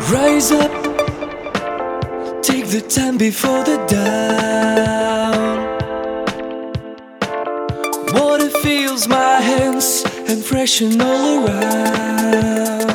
Rise up, take the time before the down. Water fills my hands and freshen all around.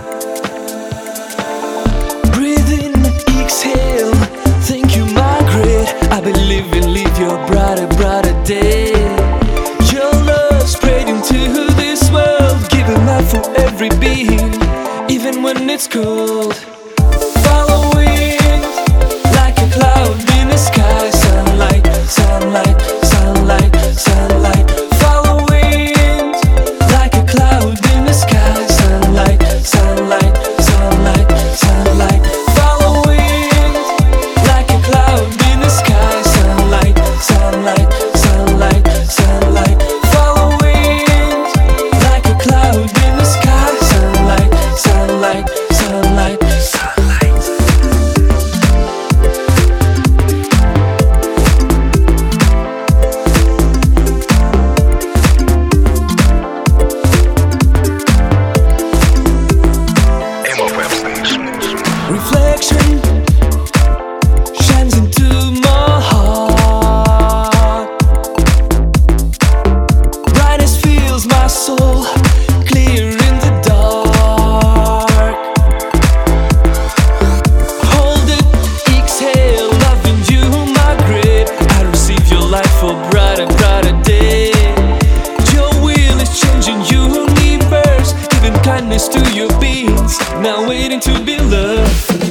Breathe in, exhale, thank you Margaret. I believe in live your brighter, brighter day. Your love spread into this world, giving life for every being, even when it's cold. Following like a cloud in the sky. Sunlight, sunlight, sunlight, sunlight. Following like a cloud in the sky. Sunlight, sunlight, sunlight, sunlight. Following like a cloud in the sky. Sunlight, sunlight, sunlight, sunlight. Following like a cloud in the sky. Sunlight, sunlight, sunlight, sunlight. Reflection shines into my heart. Brightness fills my soul, clear in the dark. Hold it, exhale, loving you, Margaret. I receive your light for brighter, brighter day. Your will is changing universe, giving kindness to your beings, now waiting to be loved.